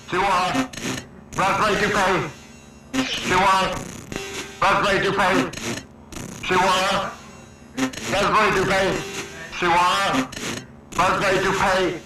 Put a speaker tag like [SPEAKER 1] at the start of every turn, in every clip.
[SPEAKER 1] Tu vois, Raspberry Dupay. Tu vois, Raspberry Dupay. Tu vois, Raspberry Dupay. Tu vois, Raspberry Dupay.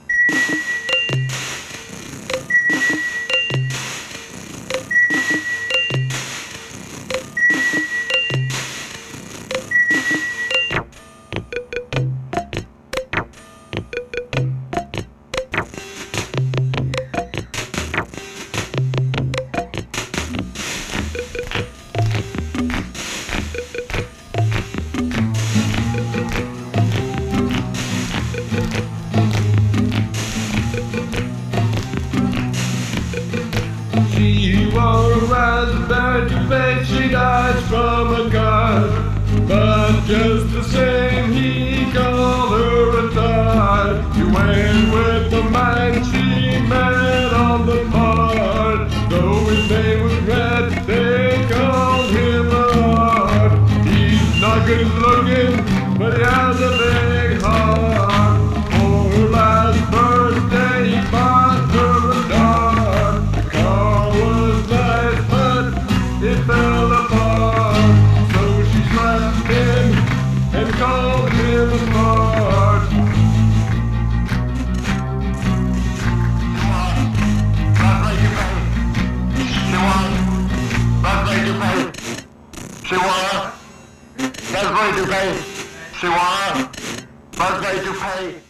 [SPEAKER 2] She wore a raspberry face, she died from a gun. But just the same, he called her a tart. He went with the man she met on the bar. Though his name was Red, they called him a heart. He's not good looking, but he has a big heart. For her last birthday, he bought her a dart. The car was nice, but it fell apart. So she slapped him and called him a fart.
[SPEAKER 1] Tu vois, Raspberry Dupay. Tu vois, Raspberry Dupay.